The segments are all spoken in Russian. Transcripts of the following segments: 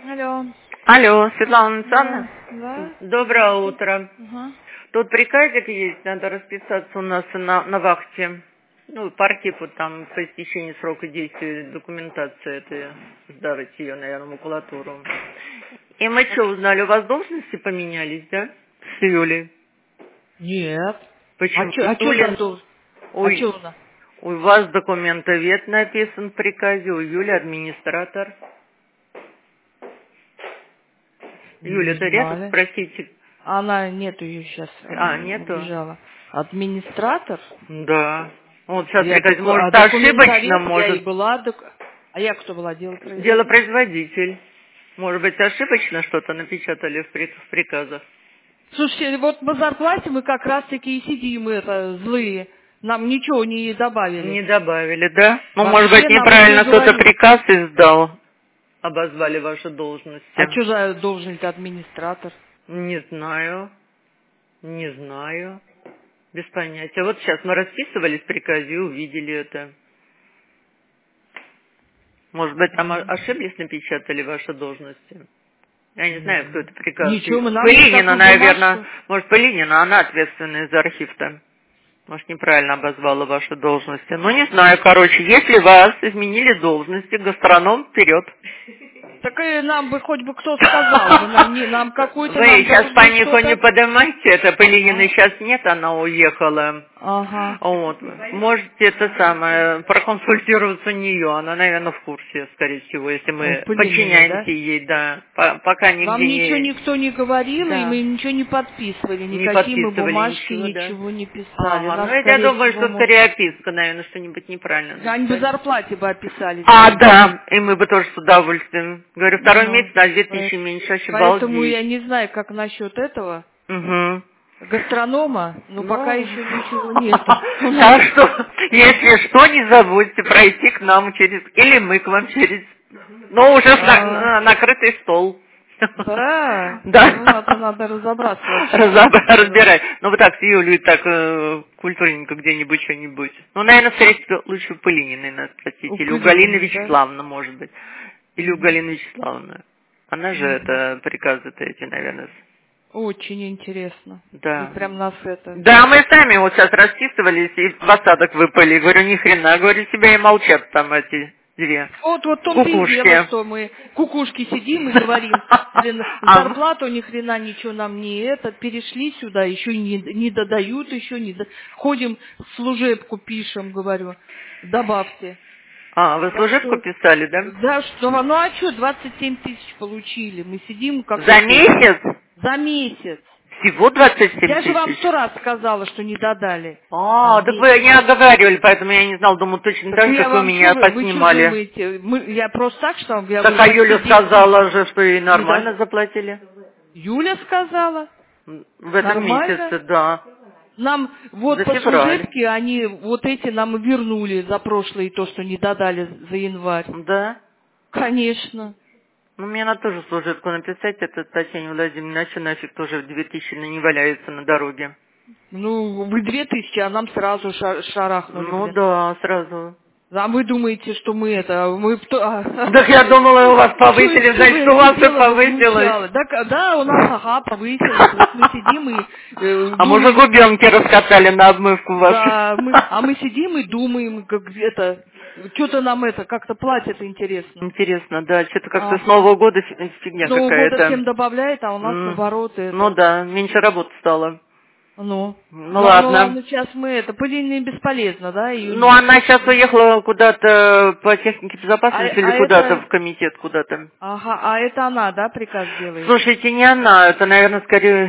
Алло. Алло, Светлана Александровна? Да? Доброе утро. Ага. Тут приказик есть, надо расписаться у нас на вахте. Ну, по архиву там по истечении срока действия документации, это сдавать ее, наверное, макулатуру. И мы что, узнали, у вас должности поменялись, да? С Юлей. Нет. Почему? А что Юля, за должность? А ой, что она? у вас документовед написан в приказе, у Юли администратор. Юля, Не это рядом, знали. спросите. Она нету ее сейчас. А, нету? Убежала. Администратор? Да. Вот сейчас Я приказ, может, ошибочно, документовед, я и может, была. А я кто была? Делопроизводитель? делопроизводитель. Может быть, ошибочно что-то напечатали в приказах. Слушайте, вот по зарплате мы как раз-таки и сидим, злые. Нам ничего не добавили. Не добавили, да? Ну, может быть, Вообще нам неправильно уже кто-то говорили. приказ издал. Обозвали ваши должности. А что за должность администратор? Не знаю. Не знаю. Без понятия. Вот сейчас мы расписывались в приказе и увидели это. Может быть, там ошиблись, напечатали ваши должности? Я не знаю, кто это приказ. Ничего, мы нам Пылинина, никакую наверное. бумажку. Может, Пылинина, она ответственная за архив-то. Может, неправильно обозвала ваши должности. Ну, не знаю, короче, если вас изменили должности, гастроном вперед. Так и нам бы хоть бы кто сказал, бы нам какую-то Вы нам сейчас по должны ниху не что-то... поднимайте, это Пылинины сейчас нет, она уехала. Ага. Вот. Можете это самое, проконсультироваться у нее, она, наверное, в курсе, скорее всего, если В мы Пылининой, подчиняемся да? ей, да. Пока Нам нигде ничего не... никто не говорил, и Да. мы ничего не подписывали, Не никакие мы подписывали бумажки, ничего, да? ничего не писали. Ага, Нас, ну это я скорее думаю, всего, что может... скорее описка, наверное, что-нибудь неправильно Они бы написали. зарплате бы описали. А, Все. да, и мы бы тоже с удовольствием. Говорю, второй Ну, месяц на 2000 меньше, вообще поэтому балдеть. я не знаю, как насчет этого. Угу. Гастронома, но пока Ну, еще ничего нету. У нас так что, если что, не забудьте пройти к нам через, или мы к вам через, но уже а, накрытый стол. да, ну Да. надо разобраться вообще, что тут делать. Разбирай. Ну, вы так с Юлей так культурненько где-нибудь что-нибудь. Ну, наверное, скорее всего, лучше у Пылининой нас спросить. У Или у Галины Пылининой, да? Вячеславовны, может быть. Или у Мгм. Галины Вячеславовны. Она же Мгм. это приказы-то эти, наверное. Очень интересно. Вы Да. прям нас это... Да, мы сами вот сейчас расписывались и в осадок выпали. Говорю, ни хрена. Говорю, себя и молчат там эти две Вот в том-то и дело, кукушки. что мы кукушки сидим и говорим, блин, А, зарплату ни хрена ничего нам не перешли сюда, еще не додают, еще не... Ходим, служебку пишем, говорю, добавьте. вы Так служебку что, писали, да? да, что, ну а что, 27 тысяч получили, мы сидим как За эти, месяц? за месяц. Всего 27 Я же вам тысяч? 100 раз сказала, что не додали А, нам так вы месяц. не оговаривали, поэтому я не знал, думаю, точно Так так же, я как вы вам меня что, вы что поснимали. думаете? Я просто так, что я Так говорю, а почти Юля 10 сказала же, что ей не нормально до... заплатили. Юля сказала, В этом нормально. месяце, да. Нам вот За по февраль. служебке они вот эти нам вернули за прошлое, то, что не додали за январь. Да. Конечно. Ну, мне надо тоже служебку написать, это Татьяне Владимировне, иначе нафиг тоже 2000 не валяется на дороге. Ну, вы 2000, а нам сразу шарахнули, Ну блин. да, сразу. А вы думаете, что мы это... Мы Так я думала, у вас повысили, Чувствую, значит, у это вас и дело повысилось. возмущало. Да, у нас, ага, повысилось. Вот мы сидим и А может, думаем, губенки раскатали на обмывку вашу? да, мы сидим и думаем, как это, что-то нам это как-то платят, интересно. Интересно, да, что-то как-то с Ага. Нового года С фигня Нового года всем какая-то. добавляет, а у нас наоборот Ну это. да, меньше работы стало. Ну, Ну ну ладно. ладно, сейчас мы это, пыльные бесполезно, да, Ну, Юль? она сейчас уехала куда-то по технике безопасности или куда-то в Это, комитет куда-то. ага, а это она, да, приказ делает? Слушайте, не она, это, наверное, скорее...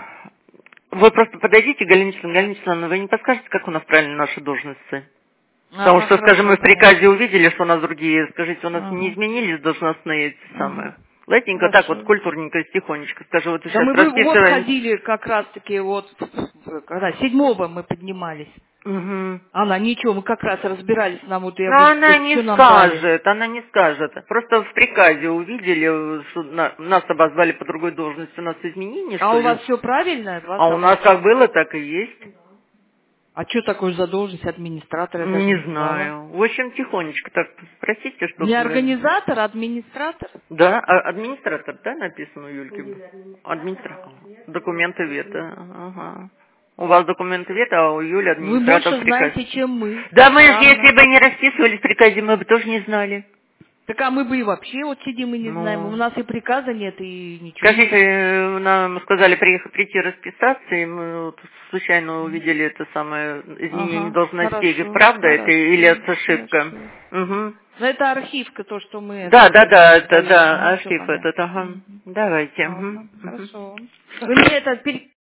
Вы просто подойдите, Галина Вячеславовна, вы не подскажете, как у нас правильно наши должности? Потому Ага, что, скажем, хорошо, мы в понятно. приказе увидели, что у нас другие, скажите, у нас не Ага, изменились должностные эти ага, самые. Латненько, так вот, хорошо. культурненько, тихонечко, скажу, вот Да сейчас мы вот расписывались. ходили как раз-таки вот, когда 7-го мы поднимались. Угу. Она, ничего, мы как раз разбирались, нам вот, я Но говорю, она не что нам дали. скажет, она не скажет. Просто в приказе увидели, что нас обозвали по другой должности, у нас изменения, А что у ли? вас все правильно? Вас А у нас как обозвали? было, так и есть. А что такое задолженность администратора? Я даже Не знала. знаю. В общем, тихонечко так, простите, что... Не организатор, а администратор? Да, администратор, да, написано у Юльки? Администратор. Документы вето. Ага. У вас документы вето, а у Юли Вы администратор больше приказ. знаете, чем мы. Да, мы, Странно. если бы не расписывались в приказе, мы бы тоже не знали. Так а мы бы и вообще вот сидим и не знаем. У нас и приказа нет, и ничего. Скажите, нам сказали прийти расписаться, и мы вот случайно увидели это самое изменение должностей. Хорошо, Правда хорошо, это или это ошибка? хорошо. Угу. Но это архивка, то, что мы... Да, это даем. да, Ну, всё архив понятно. этот, ага. Давайте. Ладно, Мгм. хорошо. Вы мне это